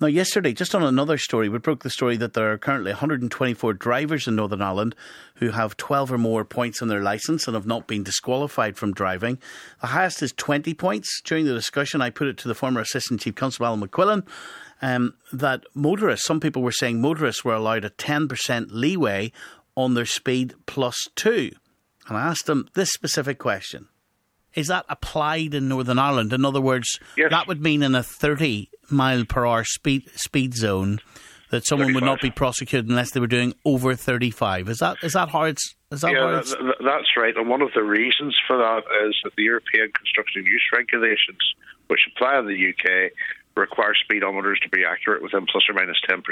Now, yesterday, just on another story, we broke the story that there are currently 124 drivers in Northern Ireland who have 12 or more points on their licence and have not been disqualified from driving. The highest is 20 points. During the discussion, I put it to the former Assistant Chief Constable Alan McQuillan that motorists, some people were saying motorists were allowed a 10% leeway on their speed plus 2. And I asked him this specific question. Is that applied in Northern Ireland? In other words, yes. That would mean in a 30 mile per hour speed zone that someone 35. would not be prosecuted unless they were doing over 35. Is that how it's? That's right. And one of the reasons for that is that the European Construction Use Regulations, which apply in the UK, require speedometers to be accurate within plus or minus 10%.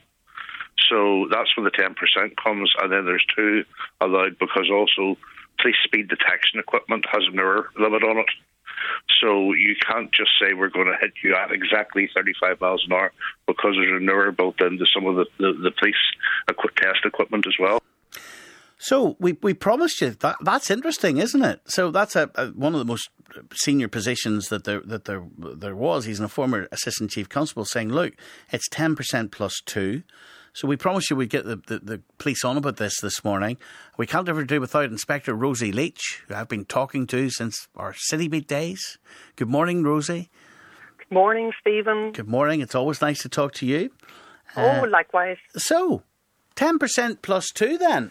So that's where the 10% comes, and then there's 2 allowed because also police speed detection equipment has an hour limit on it. So you can't just say we're going to hit you at exactly 35 miles an hour because there's an hour built into some of the police test equipment as well. So we promised you that's interesting, isn't it? So that's one of the most senior positions that there was. He's a former Assistant Chief Constable saying, look, it's 10% plus 2. So we promised you we'd get the police on about this morning. We can't ever do without Inspector Rosie Leach, who I've been talking to since our City Beat days. Good morning, Rosie. Good morning, Stephen. Good morning. It's always nice to talk to you. Likewise. So, 10% plus 2 then?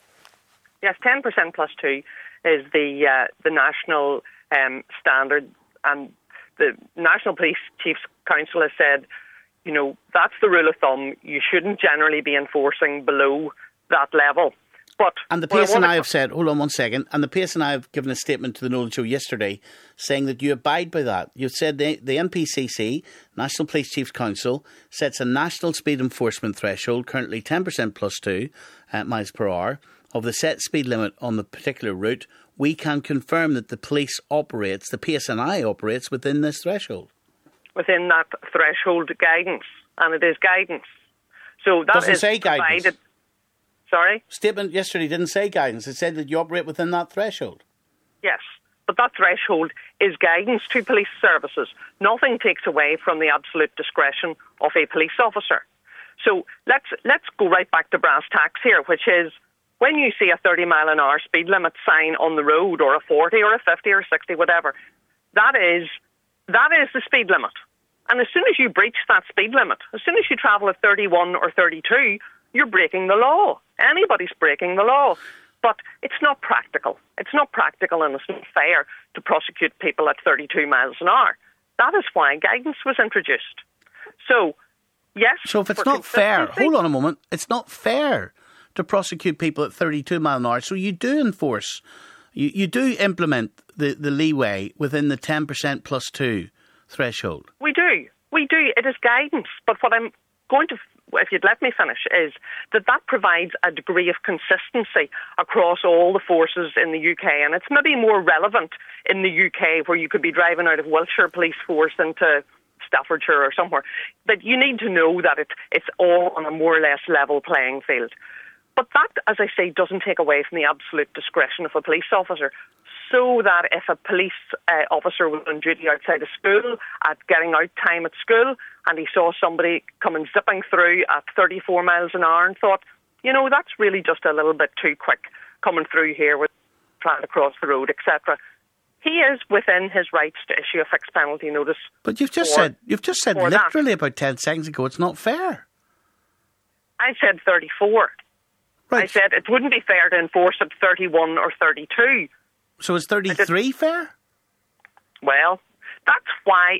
Yes, 10% plus 2 is the national standard, and the National Police Chiefs Council has said, you know, that's the rule of thumb. You shouldn't generally be enforcing below that level. And the PSNI have said, hold on one second, and the PSNI have given a statement to the Nolan Show yesterday saying that you abide by that. You've said the NPCC, National Police Chiefs Council, sets a national speed enforcement threshold, currently 10% plus 2 miles per hour, of the set speed limit on the particular route. We can confirm that the police operates, the PSNI operates within this threshold. Within that threshold guidance, and it is guidance. So that doesn't is say guidance. Provided. Sorry? Statement yesterday didn't say guidance. It said that you operate within that threshold. Yes, but that threshold is guidance to police services. Nothing takes away from the absolute discretion of a police officer. So let's go right back to brass tacks here, which is when you see a 30 mile an hour speed limit sign on the road, or a 40 or a 50 or 60, whatever, that is the speed limit. And as soon as you breach that speed limit, as soon as you travel at 31 or 32, you're breaking the law. Anybody's breaking the law. But it's not practical. It's not practical, and it's not fair to prosecute people at 32 miles an hour. That is why guidance was introduced. So, yes. So if it's not fair, hold on a moment, it's not fair to prosecute people at 32 miles an hour. So you do enforce, you do implement the leeway within the 10% plus 2 threshold. We do. It is guidance. But what I'm going to, if you'd let me finish, is that provides a degree of consistency across all the forces in the UK. And it's maybe more relevant in the UK, where you could be driving out of Wiltshire Police Force into Staffordshire or somewhere. But you need to know that it's all on a more or less level playing field. But that, as I say, doesn't take away from the absolute discretion of a police officer. So that if a police officer was on duty outside of school at getting out time at school, and he saw somebody coming zipping through at 34 miles an hour and thought, you know, that's really just a little bit too quick coming through here with trying to cross the road, etc., he is within his rights to issue a fixed penalty notice. But you've just said literally about 10 seconds ago, it's not fair. I said 34. Right. I said it wouldn't be fair to enforce at 31 or 32. So is 33 fair? Well, that's why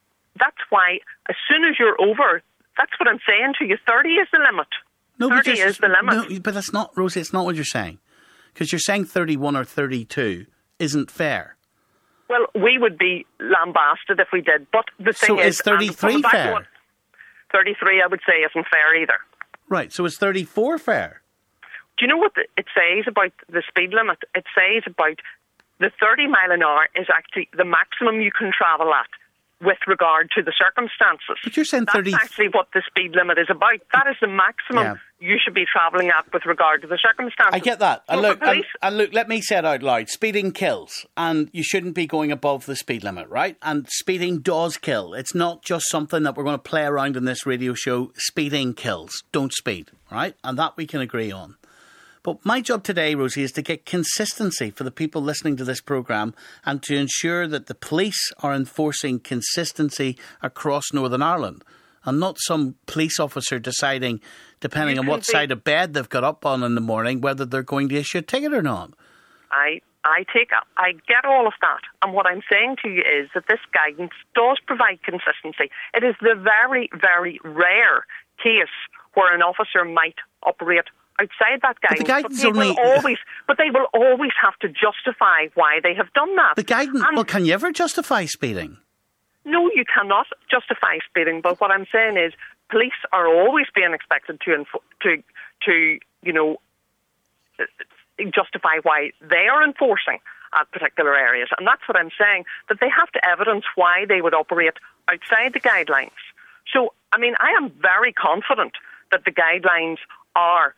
as soon as you're over, that's what I'm saying to you, 30 is the limit. No, 30 is the limit. No, but that's not, Rosie, it's not what you're saying. Because you're saying 31 or 32 isn't fair. Well, we would be lambasted if we did, but the thing is... So is 33 fair? 33, I would say, isn't fair either. Right, so is 34 fair? Do you know what it says about the speed limit? It says about the 30 mile an hour is actually the maximum you can travel at with regard to the circumstances. But you're saying That's actually what the speed limit is about. That is the maximum you should be travelling at with regard to the circumstances. I get that. So And look, let me say it out loud. Speeding kills, and you shouldn't be going above the speed limit, right? And speeding does kill. It's not just something that we're going to play around in this radio show. Speeding kills. Don't speed, right? And that we can agree on. But my job today, Rosie, is to get consistency for the people listening to this programme and to ensure that the police are enforcing consistency across Northern Ireland. And not some police officer deciding, depending on what side of bed they've got up on in the morning, whether they're going to issue a ticket or not. I get all of that. And what I'm saying to you is that this guidance does provide consistency. It is the very, very rare case where an officer might operate outside that guidance. But they will always have to justify why they have done that. The guidance, can you ever justify speeding? No, you cannot justify speeding. But what I'm saying is, police are always being expected to justify why they are enforcing at particular areas, and that's what I'm saying. That they have to evidence why they would operate outside the guidelines. So, I mean, I am very confident that the guidelines are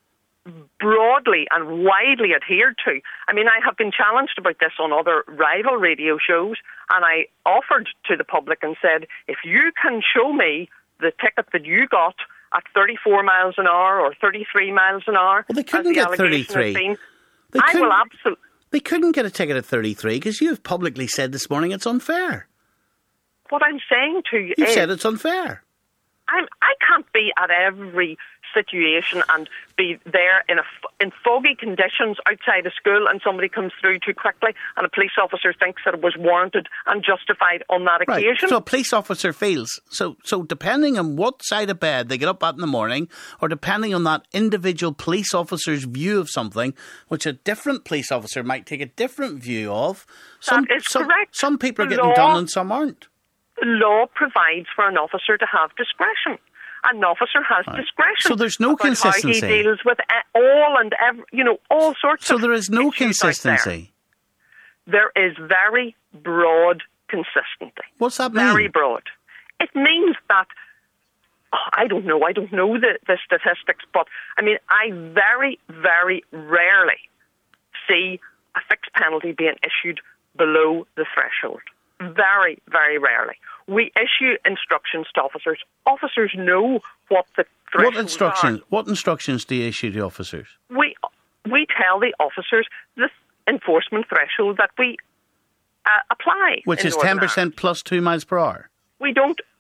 broadly and widely adhered to. I mean, I have been challenged about this on other rival radio shows, and I offered to the public and said, if you can show me the ticket that you got at 34 miles an hour or 33 miles an hour... Well, they couldn't get 33. I will absolutely... They couldn't get a ticket at 33 because you have publicly said this morning it's unfair. What I'm saying to you You've said it's unfair. I can't be at every situation and be there in foggy conditions outside a school and somebody comes through too quickly and a police officer thinks that it was warranted and justified on that occasion. So a police officer feels, so depending on what side of bed they get up at in the morning, or depending on that individual police officer's view of something, which a different police officer might take a different view of, correct. Some people are getting done and some aren't. The law provides for an officer to have discretion. An officer has discretion. So there's no consistency. How he deals with all sorts of. So there is no consistency. There is very broad consistency. What's that mean? Very broad. It means that I don't know the statistics, but I mean, I very, very rarely see a fixed penalty being issued below the threshold. Very, very rarely. We issue instructions to officers. Officers know what the thresholds are. What instructions do you issue to officers? We tell the officers the enforcement threshold that we apply. Which is 10% plus 2 miles per hour. We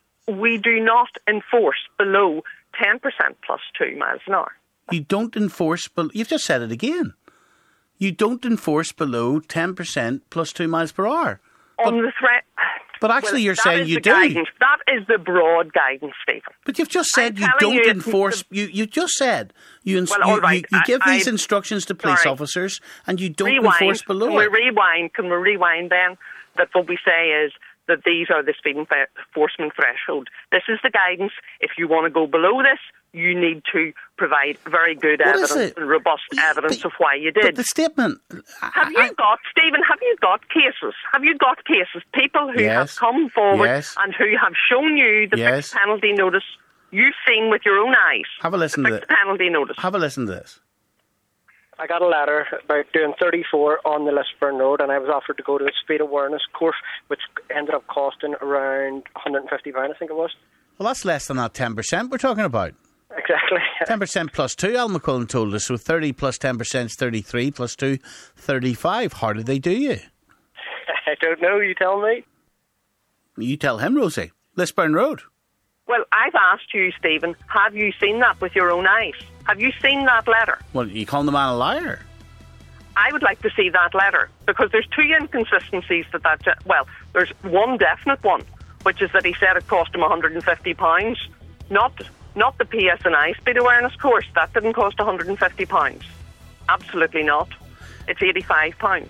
do not enforce below 10% plus 2 miles an hour. You don't enforce, you've just said it again. You don't enforce below 10% plus 2 miles per hour. On the threat. But actually you're saying you do. Guidance. That is the broad guidance, Stephen. But you've just said you don't enforce... You just said you give these instructions to police officers and you don't enforce below it. Can we rewind then? That what we say is that these are the speed enforcement threshold. This is the guidance. If you want to go below this, you need to provide very good evidence and robust evidence of why you did. But the statement... Have you got cases, people who have come forward and who have shown you the fixed penalty notice you've seen with your own eyes? Have a listen to this. Penalty notice. Have a listen to this. I got a letter about doing 34 on the Lisburn Road, and I was offered to go to a speed awareness course, which ended up costing around £150, I think it was. Well, that's less than that 10% we're talking about. Exactly. 10% plus 2, Al McCullen told us. So 30 plus 10% is 33, plus 2, 35. How did they do you? I don't know, you tell me. You tell him, Rosie. Lisburn Road. Well, I've asked you, Stephen, have you seen that with your own eyes? Have you seen that letter? Well, you call the man a liar. I would like to see that letter, because there's two inconsistencies there's one definite one, which is that he said it cost him £150, not the PSNI speed awareness course. That didn't cost £150. Absolutely not. It's £85.